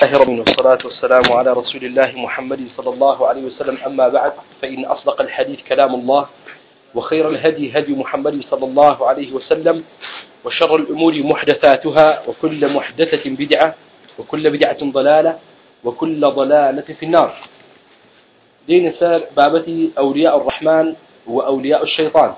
والصلاة والسلام على رسول الله محمد صلى الله عليه وسلم. أما بعد، فإن أصدق الحديث كلام الله، وخير الهدي هدي محمد صلى الله عليه وسلم، وشر الأمور محدثاتها، وكل محدثة بدعة، وكل بدعة ضلالة، وكل ضلالة في النار. دين سار بابتي أولياء الرحمن وأولياء الشيطان.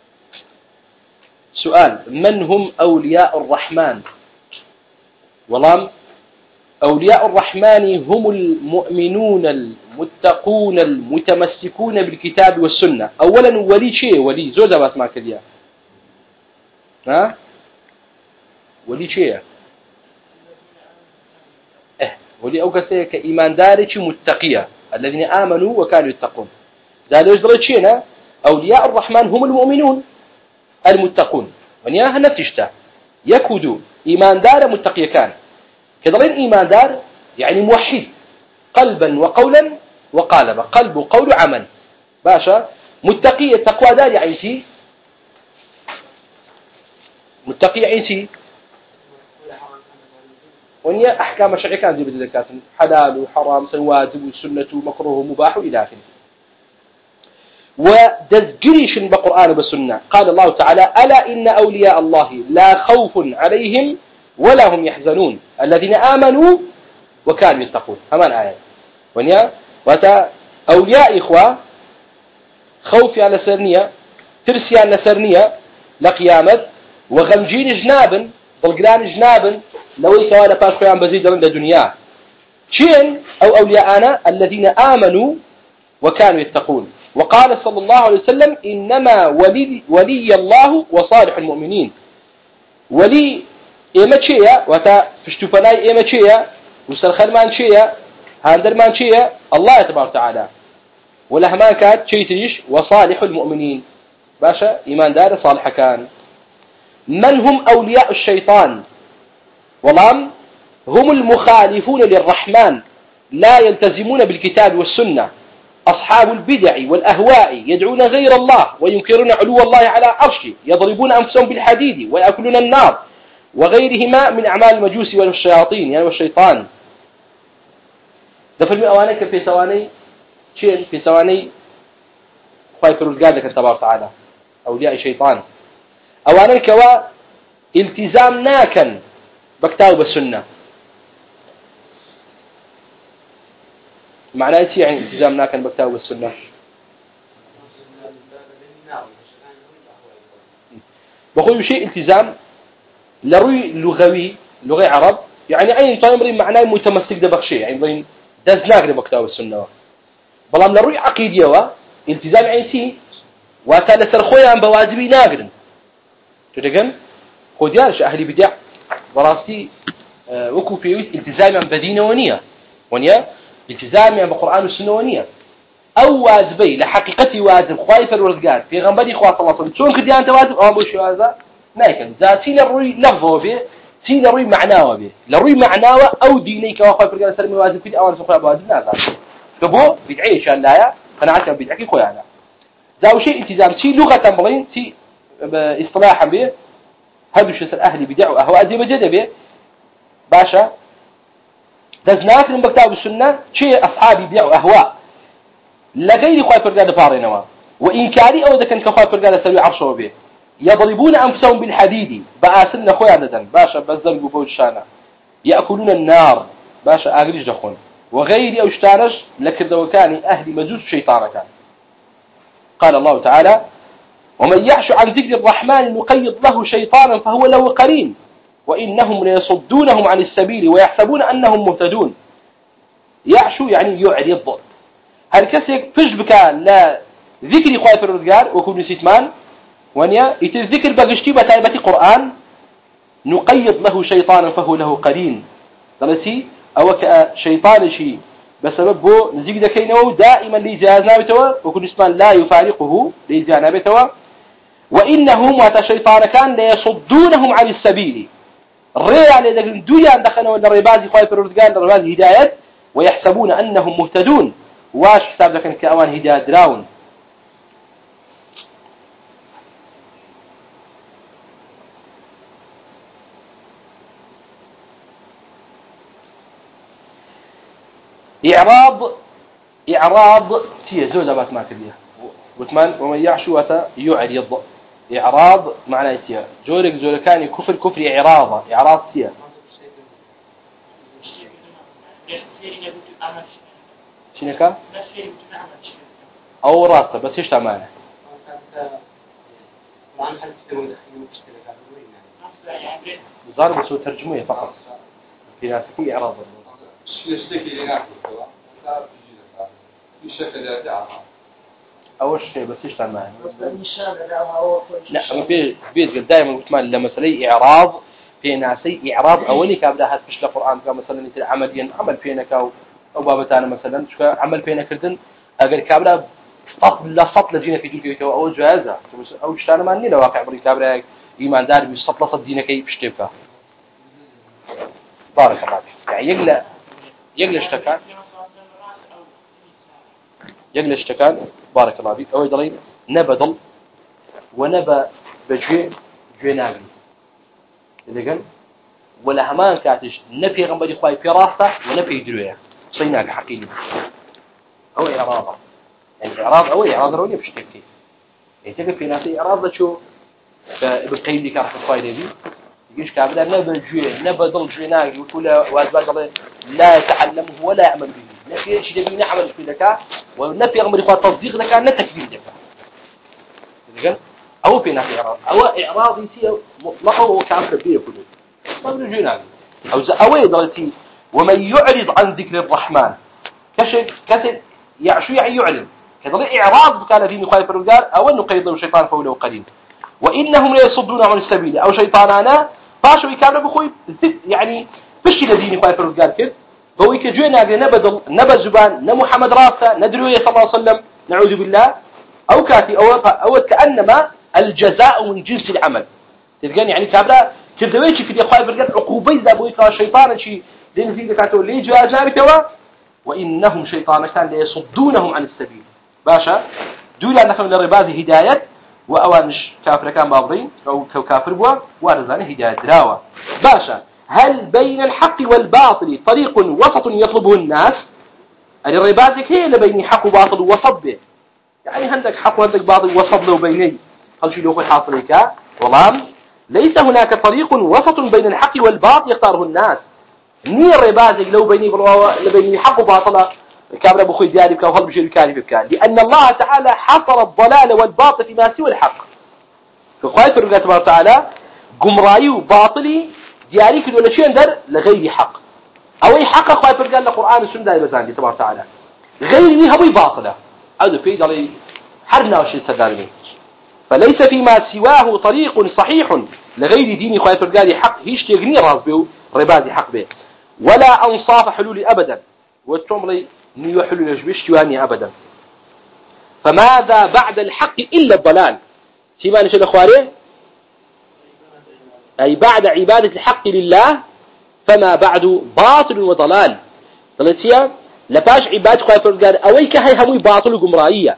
سؤال: من هم أولياء الرحمن؟ ولام أولياء الرحمن هم المؤمنون المتقون المتمسكون بالكتاب والسنة. أولا ولي شيء، ولي زوجة ما اسمع كذا، ها ولي شيء ولي أوقات كإيمان دارك متقية الذين آمنوا وكانوا يتقون. ذلك يجري شيء. أولياء الرحمن هم المؤمنون المتقون، ونياها نتشتا يكودوا إيمان دار متقية كان كذلك. إيمان دار يعني موحد قلبا وقولا وقالبا، قلب وقول وعمل باشا. متقية تقوى دار يعني شيء، متقية يعني شيء ونيا أحكام الشرع كان زي بالذكاء، حلال وحرام، واجب وسنة ومكروه ومباح وإلى آخره. ودزجريش بالقرآن والسنة. قال الله تعالى: ألا إن أولياء الله لا خوف عليهم ولا هم يحزنون الذين آمنوا وكانوا يتقون. همان آية ونيا وتا أولياء إخوة خوفي على سرنية، ترسي على سرنية لقيامة، وغمجين جنابا ضلقلان جنابا لو يكوانا فاشقيان بزيد عند الدنيا. شين أو أولياءنا الذين آمنوا وكانوا يتقون. وقال صلى الله عليه وسلم: إنما ولي الله وصالح المؤمنين. ولي إما شيء وتا فشتفناي إما شيء وسرخان مان شيء هاندر مان شيء الله تبارك وتعالى، ولهما كانت شيء تريش وصالح المؤمنين باشا إيمان دار صالح كان. من هم أولياء الشيطان؟ والله هم المخالفون للرحمن، لا يلتزمون بالكتاب والسنة، أصحاب البدع والأهواء، يدعون غير الله وينكرون علو الله على عرشه، يضربون أنفسهم بالحديد ويأكلون النار، وغيرهما من أعمال المجوس والشياطين يعني والشيطان. دفر من أوانيك في ثواني شيء في ثواني خايف الرجال لك تبارك وتعالى. أولياء الشيطان أوانيك والتزام ناكن بكتاب السنة. معناه شيء يعني التزام ناكن بكتاب السنة. بقول شيء التزام لروي لغوي لغة عرب يعني عين طيمرين معناه متمسك ده بخشي يعني ضين دزناك بكتاب السنة. بلام لروي عقيدية والتزام عينتي وكان سرخويا عن بواجبي ناقرن تدقن خديارش أهلي بدع براستي وكو في التزامي عن بدينة ونية التزامي عن بقرآن والسنة ونية أو واجبي لحقيقتي واجب خايف الورقات في غنبري خواص الله صلى شلون كدي أنت واجب مش هذا نايكن ذاتي لروي لفظه به تي لروي معناه به لروي معناه أو دينيك وخايف الورقات سلمي واجب كدي أول سخاء واجب نازل كبو بدعي شان لا أنا عشان بدعي خويانا ذا شيء التزام تي لغة بغين تي اصطلاحا به هذا شيء أهلي بدعوا أهواء زي بجد به باشا دزناك من بكتاب السنة شيء أصحابي بدعوا أهواء لغير خايف الرجال فارينوا وإنكاري أو إذا كان كخايف الرجال سوي عرشه به يضربون أنفسهم بالحديد بأسن خويا باشا بزلق وفوج شانا يأكلون النار باشا أغريج دخون وغير أوشتانش لكن كان أهل مجوز شيطانا كان. قال الله تعالى: ومن يعش عن ذكر الرحمن نقيض له شيطانا فهو له قرين وإنهم ليصدونهم عن السبيل ويحسبون أنهم مهتدون. يعشو يعني يعرض. هل كسيك فجبك لا ذكر خوايف الرجال وكون سيتمان ونيا يتذكر بغشتي بتايبتي قرآن نقيض له شيطانا فهو له قرين. ثلاثي أو كشيطان شيء بسبب بو نزيق دكينه دائما ليجازنا بتوا وكل اسمان لا يفارقه ليجازنا بتوا وإنهم وتشيطان كان ليصدونهم عن السبيل الرئي على ذلك الدنيا دخلوا الرباز خايف الرزقان الرباز هداية ويحسبون أنهم مهتدون. واش حساب لكن كأوان هداية دراون. إعراض تيه زوجة بات ما كبيرة وثمان ومن يعشوة يعرض إعراض معناه تيه زورك كان كفر إعراض تيه شنكا أو راسته بس إيش تمانه ضرب سوى ترجمية فقط في ناس في إعراض أول شيء بس إيش تمانه لا ما في بيت قل دائما وثمان لما سلي إعراض في ناسي إعراض أولي كابدا هات مش القرآن كمثلا مثل عمل فينك أو بابتانا مثلا شو عمل فينك كردن أجر كابدا سطل لجينا في دنيا أو جهازة أو شتانا ما نيلا واقع بري كابدا إيمان دار بسطل دينك كي بشتبكه بارك الله فيك يعني يقل اشتكال بارك الله فيك أول دليل نبضل ونبى بجوع ناقل إذا قال ولا همان كاتش نفي غنبري خواي في راسه ونفي درويه صيناك حقيقي أو إعراضه يعني إعراض روني بشتكي يعني تلقى في ناس إعراض شو بالقيد اللي كان في الصايدة دي يجيش كابدا نبضل جوع ناقل وكل واجبات لا يتعلمه ولا يعمل به نفي شيء جميل نعمل في ذكاء ونفي غنبري خواي تصديق ذكاء نتكبير ذكاء إذا قال أو في ناس إعراض يصير مطلقه وكان كبير كله ما بنجينا أو ضلتي ومن يعرض عن ذكر الرحمن كسر شو يعني يعرض كذا إعراض كان فيه مخالف الرجال أو أنه قيض الشيطان فوله قليل وإنهم لا يصدون عن السبيل أو شيطاننا فاشوا يكانوا بخوي يعني فيش الذين مخالف الرجال كذا هو يكجونا نبذ زبان نمحمد راسه ندري صلى الله عليه وسلم نعوذ بالله أو كاتي أو كأنما الجزاء من جنس العمل تلقاني يعني كابلا كذويش في دخول برجال عقوبة إذا بويك الشيطان شيء لين في ذكاته اللي جاء جاركوا وإنهم شيطانتان ليصدونهم عن السبيل باشا دولا نحن للرباز هداية وأوانش كافر كان بابضين أو كافر بوا وارزان هداية دراوة باشا هل بين الحق والباطل طريق وسط يطلبه الناس الربازك هي اللي بين حق وباطل وسط به يعني عندك حق وعندك باطل وسط له بيني هل شيء له حاصل لك والله ليس هناك طريق وسط بين الحق والباطل يختاره الناس ني الربازك لو بيني حق وباطل كامل أبو خوي ديالك وهل بشيء كان في كان لأن الله تعالى حصر الضلال والباطل فيما سوى الحق فخايف الله تبارك وتعالى قمراي وباطلي ديالك ولا شيء ندر لغير حق أو أي حق خايف الله القرآن والسنة بزاندي تبارك وتعالى غير ني هبي باطله هذا في ضلي حرنا وشيء تدارني فليس فيما سواه طريق صحيح لغير دين خايف الله حق هيش تغني راس به ربازي حق به ولا أنصاف حلول أبدا والتمري نيو حلول يجبش تواني أبدا فماذا بعد الحق إلا الضلال سيما نشأ الأخواري أي بعد عبادة الحق لله فما بعد باطل وضلال ضلتيا لباش عبادة خايف الله أويك هاي هموي باطل وقمرائية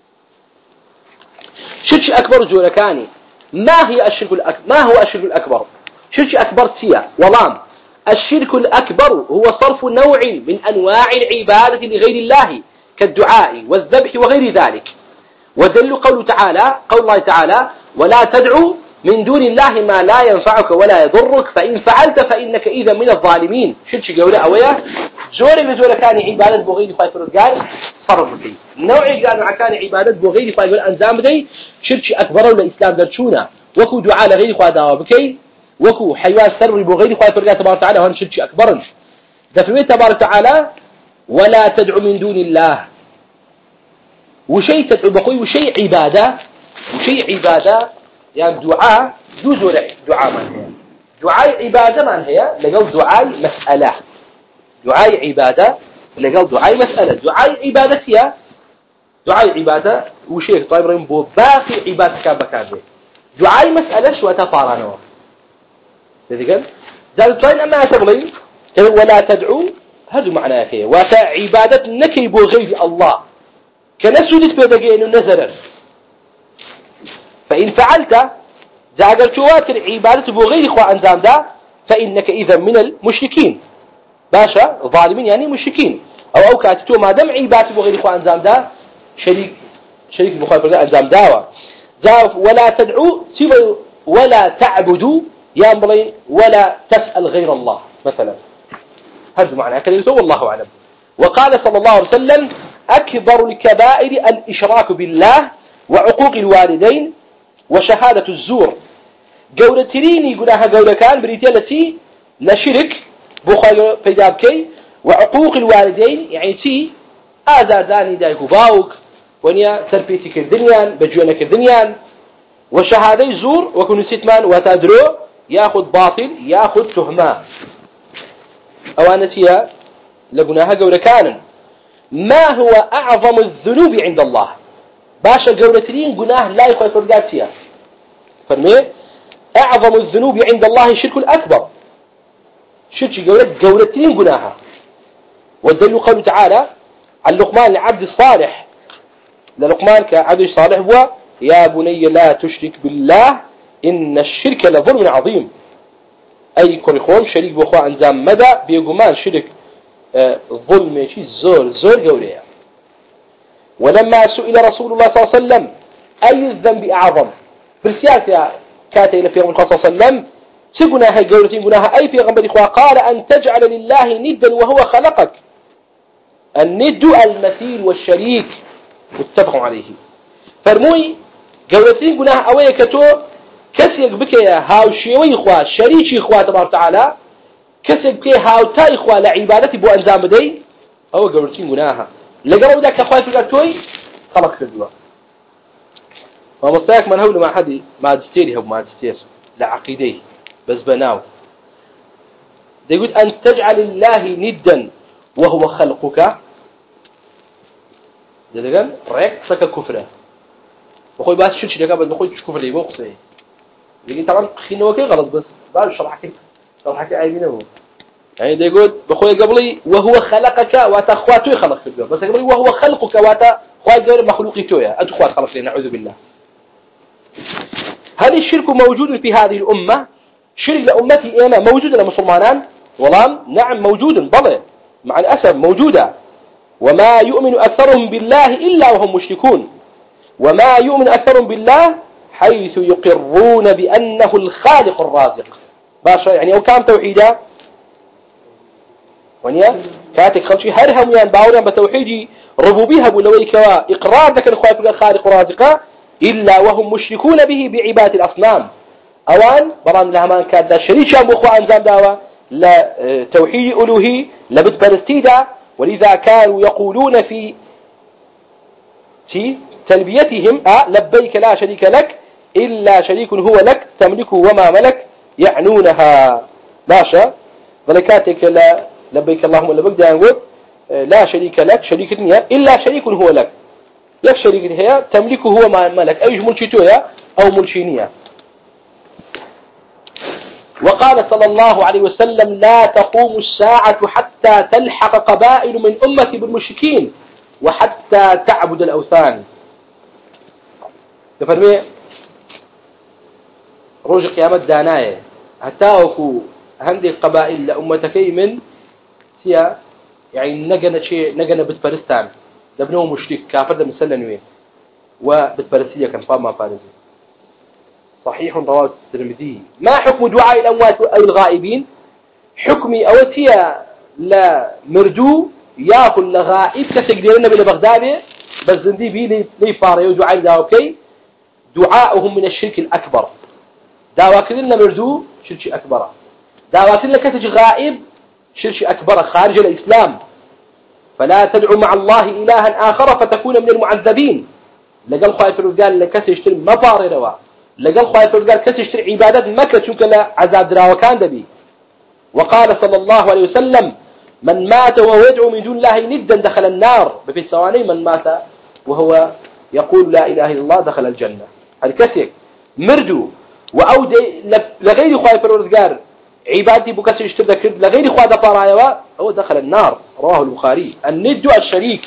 شرك أكبر جولكاني ما هو الشرك الأكبر شرك أكبر سيا ولام الشرك الأكبر هو صرف نوع من أنواع العبادة لغير الله كالدعاء والذبح وغير ذلك ودل قول الله تعالى ولا تدعو من دون الله ما لا ينفعك ولا يضرك فإن فعلت فإنك إذا من الظالمين شرك قوله أويا زور كان عبادة بغير خايف الرجال صرف فيه نوع كان عبادة بغير خايف الأنزام دي شرك أكبر والإسلام درشونا وكو دعاء لغير خايف بكي وكو حيوان سر بغير خايف الرجال تبارك وتعالى هون شرك أكبر دفعه تبارك وتعالى ولا تدعو من دون الله وشيء تدعو بقوي وشيء عبادة يعني دعاء جزء دعاء من هي دعاء عبادة من هي لقوا دعاء مسألة دعاء عبادة لقوا دعاء مسألة دعاء عبادة هي دعاء عبادة وشيء طيب رين بو باقي عبادة كان دعاء مسألة شو تفارنوا تذكر ذلك طيب أما تبغي ولا تدعو هذا معناه كي وتا عبادة نكي بو غير الله كنسودت بيدقين النزر فإن فعلت زاقل تواتر عبادة بغير إخوة أنزام دا فإنك إذا من المشركين باشا ظالمين يعني مشركين أو كاتتو ما دم عبادة بغير إخوة أنزام دا شريك بخواه فرزان أنزام داوا ولا تدعوا ولا تعبدوا يا أمبلين ولا تسأل غير الله مثلا هذا معنى كلمة والله أعلم. وقال صلى الله عليه وسلم أكبر الكبائر الإشراك بالله وعقوق الوالدين وشهادة الزور. قولة تريني قلها قولة كان بريتيالتي لشرك بخير فيدابكي وعقوق الوالدين يعني تي آزاداني دايكو باوك ونيا تربيتك الدنيا بجوانك الدنيا وشهادة الزور وكن ستمان وتدرو ياخذ باطل ياخذ تهمة أوانتيا لقناها قولة كان ما هو أعظم الذنوب عند الله باشا قولة ترين قناه لا يخوي فرقاتيا فرمي أعظم الذنوب عند الله الشرك الأكبر شرك قولة ترين قناها والدليل قوله تعالى عن لقمان لعبد الصالح للقمان كعبد الصالح هو يا بني لا تشرك بالله إن الشرك لظلم عظيم أي كريخون شريك بأخوة أنزام مدى بيقومان شرك ظلم شيء زور قولها. ولما سئل رسول الله صلى الله عليه وسلم أي الذنب أعظم بالسياسة كاتي إلى في غنبر صلى الله عليه وسلم تقناها قولتين قناها أي في غنبر إخوة قال أن تجعل لله ندا وهو خلقك. الند المثيل والشريك متفق عليه. فرموي قولتين قناها أوي كتو كسيك بكي هاو شيوي إخوة شريك إخوة تبارك تعالى كسيك بكي هاو تا إخوة لعبادتي بو أنزام بدي أو قولتين قناها لقرأوا ذاك أخوة في الأكتوي خلق كذبه ومستيق من هول مع حد ماجستيري هو ماجستير لعقيديه بس بناو يقول أن تجعل الله ندا وهو خلقك ده قال رأيك سك كفره بخوي بس شو شيء قبل بخوي كفر لي بوقسه يقول طبعا خينه وكي غلط بس بعد شرحك أي منه يعني ده يقول بخوي قبلي وهو خلقك وتخواته خلقك بس قبلي وهو خلقك وتخوات غير مخلوقي تويا أتخوات خلق لي نعوذ بالله. هل الشرك موجود في هذه الأمة؟ شرك لأمتي أنا موجود للمسلمان والله نعم موجود بلى مع الأسف موجودة. وما يؤمن أكثرهم بالله إلا وهم مشركون وما يؤمن أكثرهم بالله حيث يقرون بأنه الخالق الرازق باشا يعني أو كام توحيدا ونيا كاتك خلشي هرهم يعني باوريان بتوحيدي ربوبيها بولويك إقرار ذلك الخالق الرازق إلا وهم مشركون به بعبادة الأصنام أوان برام لهمان كان ذا شريك أبو أخوة أنزام داوة لا توحيد ألوهي لبت بلستيدا ولذا كانوا يقولون في تلبيتهم لبيك لا شريك لك إلا شريك هو لك تملكه وما ملك يعنونها باشا ذلكاتك لا لبيك اللهم لبيك دانقول لا شريك لك شريك الدنيا إلا شريك هو لك يك شريك هي تملكه هو ما ملك أي ملكيتويا أو ملكينيا. وقال صلى الله عليه وسلم لا تقوم الساعة حتى تلحق قبائل من أمتي بالمشركين وحتى تعبد الأوثان. تفرمي روج قيامة داناية هتاوكو هندي قبائل لأمتكي من سيا يعني نجنا بتفرستان لبنوه مشرك كافر ده مسلن وين وبتفرسية كان فاهم ما فارزي صحيح رواه الترمذي. ما حكم دعاء الأموات أو الغائبين؟ حكمي أوتيا لا مردو ياكل لغائب كتقديرنا بلبغداد بس زندي بي لي فاريو دعاء داوكي دعاؤهم من الشرك الأكبر داواكلنا مردو شرك أكبر داواكلنا كتج غائب شرك أكبر خارج الإسلام فلا تدعو مع الله إلها آخر فتكون من المعذبين. لقال خايف الرجال لكسر يشتري مفاري روا لقال خايف الرجال كسر يشتري عبادات مكة شوك لا عذاب دراوكان دبي. وقال صلى الله عليه وسلم من مات وهو يدعو من دون الله ندا دخل النار بفي الثواني من مات وهو يقول لا إله إلا الله دخل الجنة. الكسر مردو وأودي لغير خايف الرجال عبادتي بكسر يشتري ذكر لغير خايف فرايوا هو دخل النار. رواه البخاري. الند الشريك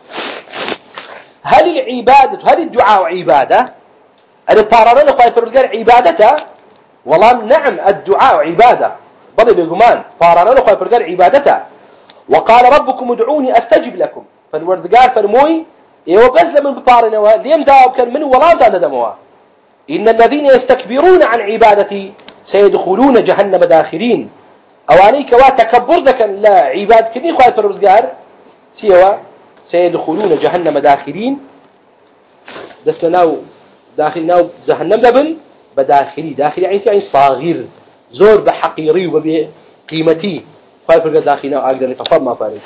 هل الدعاء عبادة؟ الفاررين خايف الرجال عبادته والله نعم الدعاء عبادة بل بيقومان فاررين خايف الرجال عبادته وقال ربكم ادعوني أستجب لكم فالوردقار فرموي يوبز من بطارنا ليم داو كان من ولا دان دموا إن الذين يستكبرون عن عبادتي سيدخلون جهنم داخرين أواني كوا تكبر ذاك لا عباد كني خايف الوردقار سيوا سيدخلون جهنم داخرين دسناو داخلنا جهنم لبن بداخلي داخلي يعني صاغر زور بحقيري وبقيمتي خايف داخلنا أقدر يتفهم ما فارق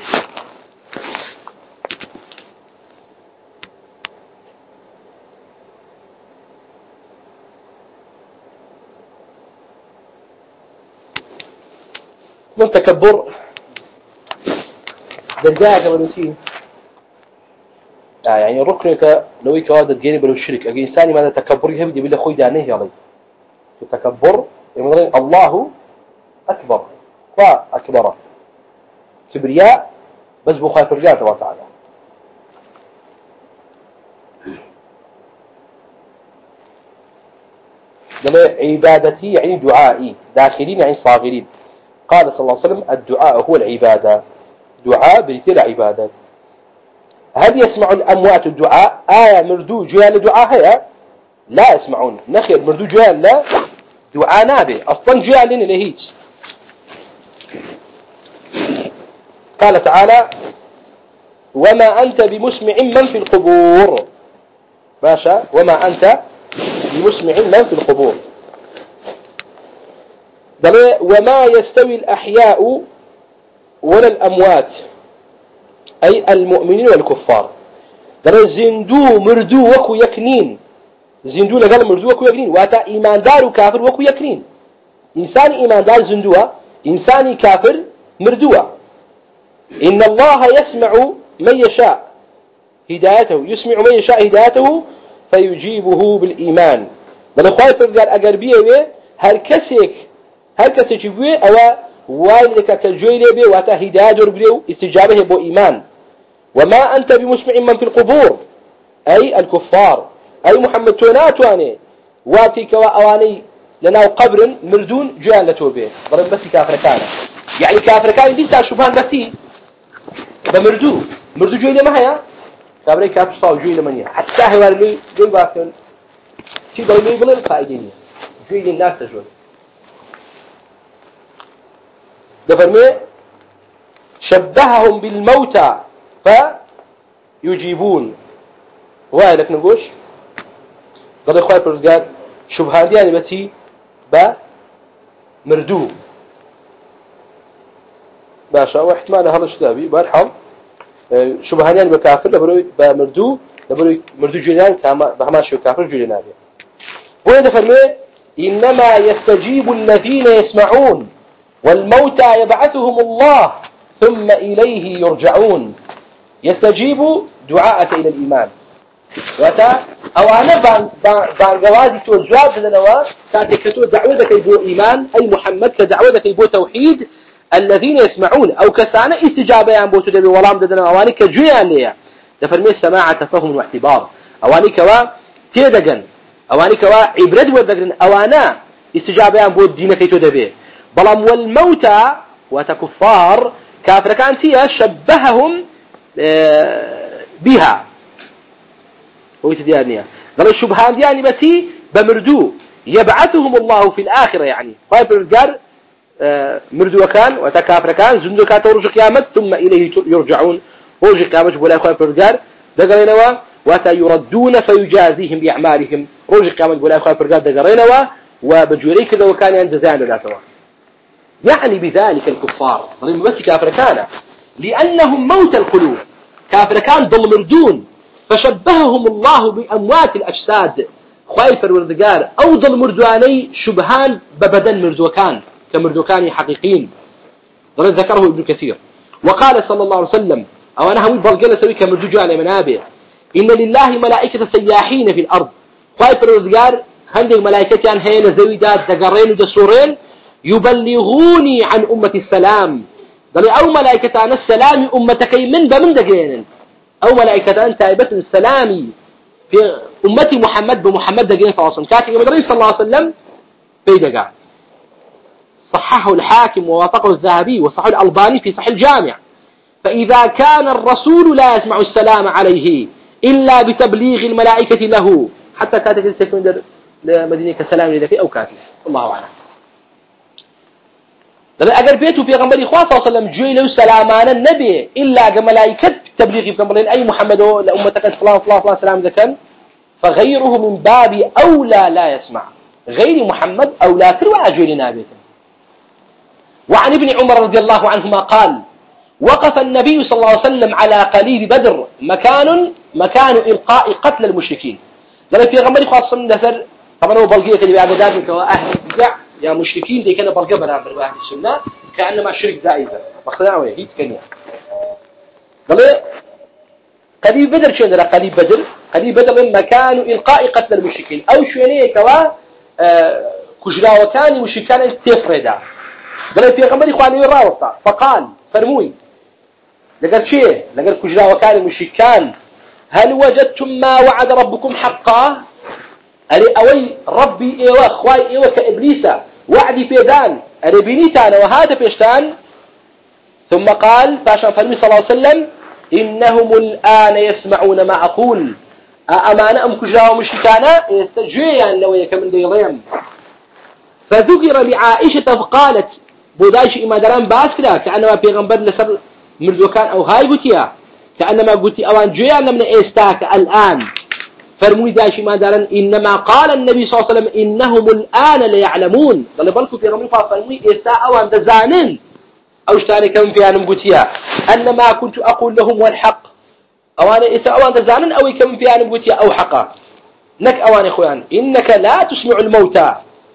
من تكبر درجات قبل نسيه يعني ركنك لو كواده تجيني بلو الشرك أجي إنساني ماذا تكبر يهبدي بالله خوي دانه يالله التكبر يعني الله أكبر وأكبر كبرياء بس بخاف الرجال تبارك وتعالى عبادتي يعني دعائي داخلين يعني صاغرين قال صلى الله عليه وسلم الدعاء هو العبادة دعاء بيتل عبادة هل يسمع الأموات الدعاء آية مردو جيال دعاء هي لا يسمعون نخير مردو جيال لا دعاء نابي أصلا جيال لين لهيج قال تعالى وما أنت بمسمع من في القبور باشا وما أنت بمسمع من في القبور وما يستوي الأحياء ولا الأموات أي المؤمنين والكفار زندو مردو وكو يكنين زندو لقال مردو وكو يكنين واتا إيمان دار وكافر وكو يكنين إنسان إيمان دار زندوة إنساني كافر مردوة إن الله يسمع من يشاء هدايته يسمع من يشاء هدايته فيجيبه بالإيمان بل خايف قال أقربيه هل كسك يقوي أو والك كالجوي لبي واتا هداية دربريو استجابه بو إيمان وما أنت بمسمع من في القبور أي الكفار أي محمد توناتواني واتيك وأواني لنا قبر مردون جوان لتوبه ضرب بس كافر كان يعني كافر كان ليس شبهان بسي بمردو جوي لما هيا كابري كافر صاو جوي لمن هي حتى هو اللي جوي باكن شي دولي بلن قائدين جوي للناس تجوي دفرمي شبههم بالموتى فيجيبون وائلك نقوش قال إخوائي فرزقات شبهان يعني بتي بمردو باشا واحتمال هذا الشتابي بارحم شبهان يعني بكافر لبروي بمردو لبروي مردو جيلان بهماشي وكافر جيلان وين دفرمي إنما يستجيب الذين يسمعون والموتى يبعثهم الله ثم إليه يرجعون يستجيب دعاءك إلى الإيمان وتا أو أنا بانجوازي توجاب لنوا تاتكتو دعوتك يبو إيمان أي محمد كدعوتك يبو توحيد الذين يسمعون أو كسانا استجابة عن بوتو دبي ولام ددنا أواني كجويان ليا دفرمي السماعة تفهم واعتبار أواني كوا تيدقن أواني كوا عبرد ودقن أوانا استجابة عن بوت دينك يتو دبي بلام والموتى وتكفار كافر كانت شبههم بها ويتديانيا قال الشبهان دياني بسي بمردو يبعثهم الله في الآخرة يعني طيب الرجال مردو كان وتكافر كان زندو كان تورج قيامت ثم إليه يرجعون ورج قيامت بولا أخوان في الرجال دقرينوا وتيردون فيجازيهم بأعمالهم ورج قيامت بولا أخوان في الرجال دقرينوا وبجوري كذا وكان ينجزان لا سوا يعني بذلك الكفار ضمن بس كافر كان لأنهم موت القلوب كافر كان ضل مردون فشبههم الله بأموات الأجساد خايف الوردقار أو ضل مردواني شبهان ببدن مردوكان كمردوكان حقيقيين ذكره ابن كثير وقال صلى الله عليه وسلم أو أنا هوي بلقنا سوي كمردوجان منابع إن لله ملائكة سياحين في الأرض خايف الوردقار هندي ملائكتان هين زويدات دقرين ودسورين يبلغوني عن أمة السلام قال أو ملائكتان السلام أمتكي من بمن دقين أو ملائكتان تائبة السلام في أمتي محمد بمحمد دقين صلى الله عليه وسلم كاتب مدري صلى الله عليه وسلم في دقاء صححه الحاكم ووافقه الذهبي وصححه الألباني في صحيح الجامع فإذا كان الرسول لا يسمع السلام عليه إلا بتبليغ الملائكة له حتى كانت السكندر لمدينة السلام لذلك أو كاتل الله أعلم. لما أجر بيته في غمر إخوة صلى الله عليه وسلم جوي له سلامان النبي إلا كملائكة تبليغ في غمرين أي محمد لأمتك فلان فلان فلان سلام ذكر فغيره من باب أولى لا يسمع غير محمد أولى تروى جوي لنا بيته. وعن ابن عمر رضي الله عنهما قال وقف النبي صلى الله عليه وسلم على قليب بدر مكان إلقاء قتل المشركين. لما في غمر إخوة صلى الله عليه وسلم طبعا هو بلقية اللي بعد ذلك وأهل البدع يا مشركين دي كانوا بلقى برابر أهل السنة كأنما شرك زائدة واختناعوا هيك كنيا. قال قليب بدر شو عندنا قليب بدر مكان إلقاء قتل المشركين أو شو يعني كوا كجلا وكان مشركان تفردا. قال في غمر إخوة عليه الراوطة فقال فرموي لقد شيء لقد كجلا وكان مشركان هل وجدتم ما وعد ربكم حقا؟ أري أوي ربي إيوه خواي إيوه كإبليسة وعدي في دان أري بنيتان وهذا بيشتان. ثم قال فاشان فرمي صلى الله عليه وسلم إنهم الآن يسمعون ما أقول أمانة أم كجلا ومشركانا يستجيا لو يكمل ديضيهم. فذكر لعائشة فقالت بودايش إما دران باسكلا كأنما بيغنبر لسر مردوكان أو هاي قتيا كأنما قلت أوان جيا لمن إستاك الآن فرموي داشي ما دارن إنما قال النبي صلى الله عليه وسلم إنهم الآن ليعلمون قال بالكم في غمري فرموي إستا أوان دزانن أو اشتاني كم في أنم قتيا أنما كنت أقول لهم والحق أوان إستا أوان دزانن أو كم في أنم قتيا أو حقا نك أوان إخوان إنك لا تسمع الموتى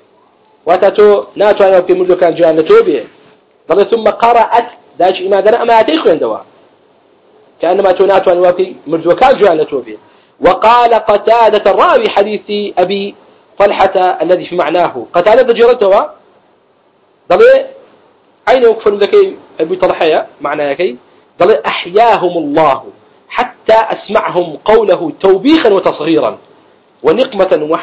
وتاتو ناتو أنا في مردو كان جوان لتوبي قال ثم قرأت داشي ما دارن أما أتيخو عندوا كأنما تناتو أنا في مردو كان جوان لتوبي. وقال قتادة الراوي حديث أبي طلحة الذي في معناه قتادة جرته قال أين يكفر ذكي أبي طلحة معناه كي قال أحياهم الله حتى أسمعهم قوله توبيخا وتصغيرا ونقمة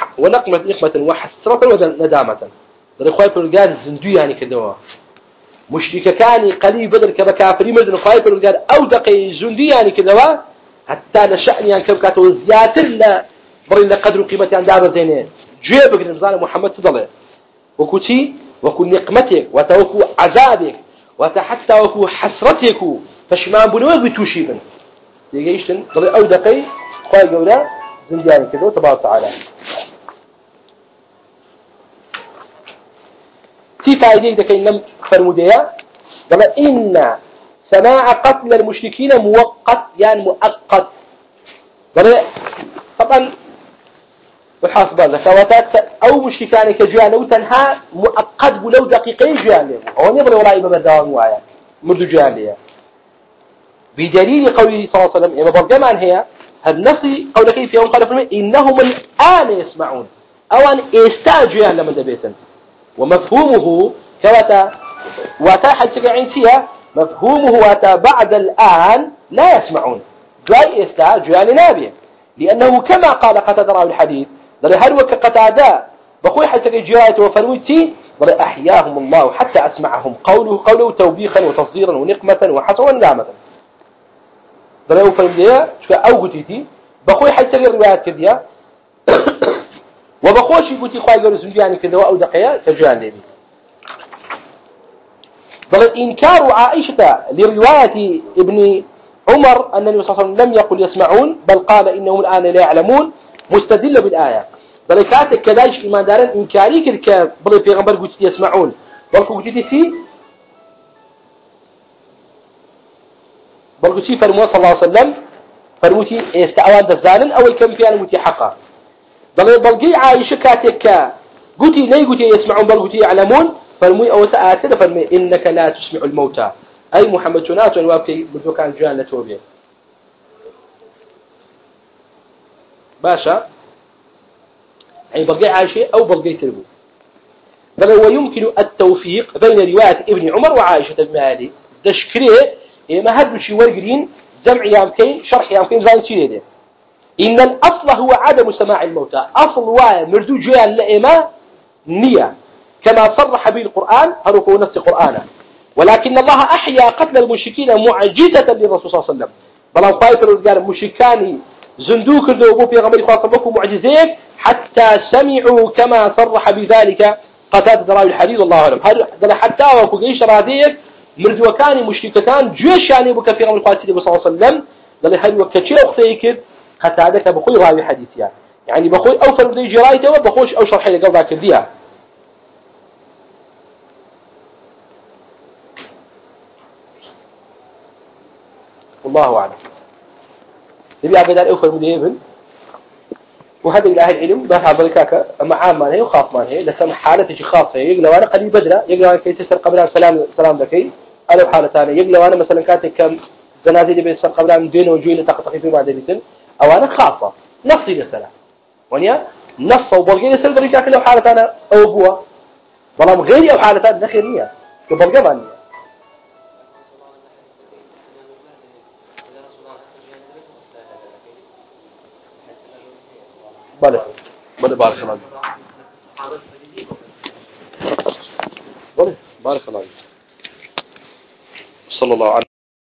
وحسرة وندامة قال إخوائي فرقاد زندو يعني كدوا مشرك كان قليل بدر كبكافرين مردن إخوائي فرقاد أو دقي زندو يعني كدوا حتى لشأن يعني كم كاتو زيادة لا برين لقدر قيمتي عن دار زينين جيبك نبزان محمد تضله وكتي وكو نقمتك وتوكو عذابك وحتى وكو حسرتك فشمان بنوك بتوشيبن يجيشتن ضل أو دقي خواهي قولا زنجاني كذو تبارك تعالى في فائدة دقي نم فرمودية قال إن سماع قتل المشركين مؤقت يعني مؤقت طبعا وحاسب هذا كواتات أو مشركان كجوان أو تنها مؤقت بلو دقيقين جوان له أو نبغى ولا يبغى الدوام وايا مرد جوان له بدليل قوله صلى الله عليه وسلم إما برجمان هي النص قول كيف يوم قال فرمي إنهم الآن يسمعون أو أن يستاجوا لمن دبيتن ومفهومه كواتا واتاحد سجعين فيها مفهومه واتا بعد الآن لا يسمعون جاي يستاجوا لنابيه لأنه كما قال قتادة راوي الحديث ضل هل وكقتادة بقول حتى جاءت وفروتي ضل أحياهم الله حتى أسمعهم قوله توبيخا وتصديرا ونقمة وحسرا وندامة ضل وفروتي شو أو قتيتي بقول حتى الروايات كذا وبقولش قتي خواي قالوا يعني كذا أو دقيقة تجان لي ضل إنكار عائشة لرواية ابن عمر أن النبي صلى الله عليه وسلم لم يقل يسمعون بل قال إنهم الآن لا يعلمون مستدل بالآية بل كاتك كذلك إيمان دارا إنكاري كذلك بل في غنبر قلت يسمعون بل قلت في بل قلت فرموه صلى الله عليه وسلم فرموتي استعوان دزانا أو كم في المتي حقا بل قي عايشة كاتك قلت لي قلت يسمعون بل قلت يعلمون فرموي أو سآتنا فرمي إنك لا تسمع الموتى أي محمد شنات وابكي بدو كان جان لتوبيه باشا أي بقي عايشة أو بقي تربو بل هو يمكن التوفيق بين رواية ابن عمر وعائشة المالي تشكريه ما هدو شي ورقرين جمع يامكين شرح يامكين زين شيء إن الأصل هو عدم سماع الموتى أصل واي مردو جان لإما نية كما صرح به القرآن هل هو نفس القرآن ولكن الله أحيا قتل المشركين معجزة للرسول صلى الله عليه وسلم بلان قايف الرجال مشركان زندوك الذوبو في غمر خاصة لكم معجزين حتى سمعوا كما صرح بذلك قتادة راوي الحديث والله أعلم هذا حتى وكجيش راديك مرد وكان مشركتان جيش يعني بك في غمر خاصة صلى الله عليه وسلم قال هل وكتشي أختيك قتادة بخوي راوي حديث يعني بخوي أوفر بدي جرايته وبخوش أو شرح لي قضاك الديها والله أعلم نبي عبد الله أوفر بدي ابن وهذا إلى أهل العلم بس عبركاك معام ما هي وخاف ما هي لسنا حالة شيء خاصة يقلوا أنا قليل بدرة يقلوا أنا كي تسر قبلها سلام ذكي أنا حالة ثانية يقلوا أنا مثلا كاتك كم جنازة اللي بيسر قبلها من دين وجوين تقطع في بعد اللي أو أنا خاصة نصي للسلام ونيا نص وبلغي لسر بريكاك لو حالة أنا أو أبوه والله غيري أو حالة ثانية نخيرية كبلغة مانية بله بارك الله بله بارك الله صلى الله عليه